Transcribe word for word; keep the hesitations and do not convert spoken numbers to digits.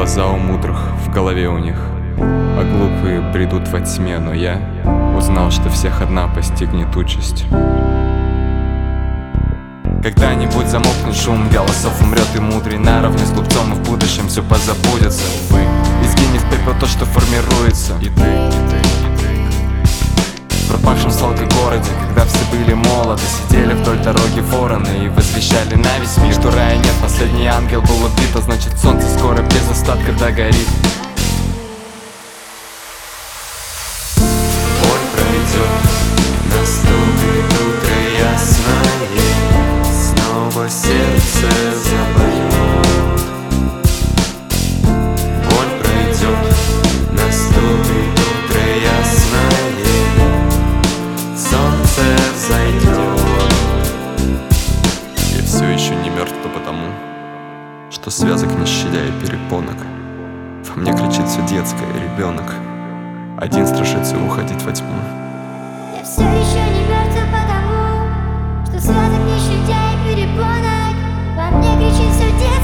Глаза у мудрых, в голове у них, а глупые бредут во тьме. Но я узнал, что всех одна постигнет участь. Когда-нибудь замолкнет шум голосов, умрет и мудрый наравне с глупцом, и в будущем все позабудется. Увы, и сгинет в пепел то, что формируется. И ты, и ты, и ты. В пропавшем сладком городе, когда все были молоды, сидели вдоль дороги вороны и возвещали на весь мир, что рая нет, последний ангел был убит, а значит солнце скоро без остатка догорит. Боль пройдет, наступит утро ясное, снова сердце заболит. Боль пройдет, наступит утро ясное, солнце взойдет. Я все еще не мертв, то потому, что связок не щадя и перепонок. Во мне кричит все детское, ребенок один страшится уходить во тьму. Я все еще не мертв, потому что связок не щадя и перепонок. Во мне кричит все детское.